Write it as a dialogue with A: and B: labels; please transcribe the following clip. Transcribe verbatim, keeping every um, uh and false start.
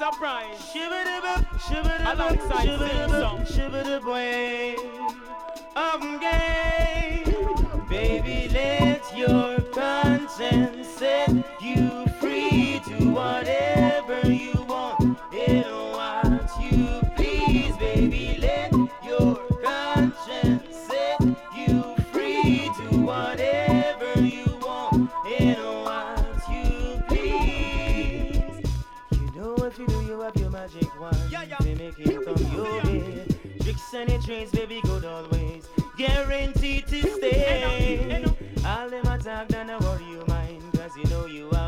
A: Price.
B: Shibba-dibba, shibba-dibba,
A: Alongside
B: shibba-dibba, shibba-dibba, way of gay. Baby, let your conscience set you free to whatever you want and what you please. Baby, let your conscience set you free to whatever you want and what you please. You know if you do, you have your magic wand.
A: Yeah, yeah.
B: They make it come your way. Tricks and it trains, baby, good always. Guaranteed to stay. All them attack, then I worry you mind, cause you know you are.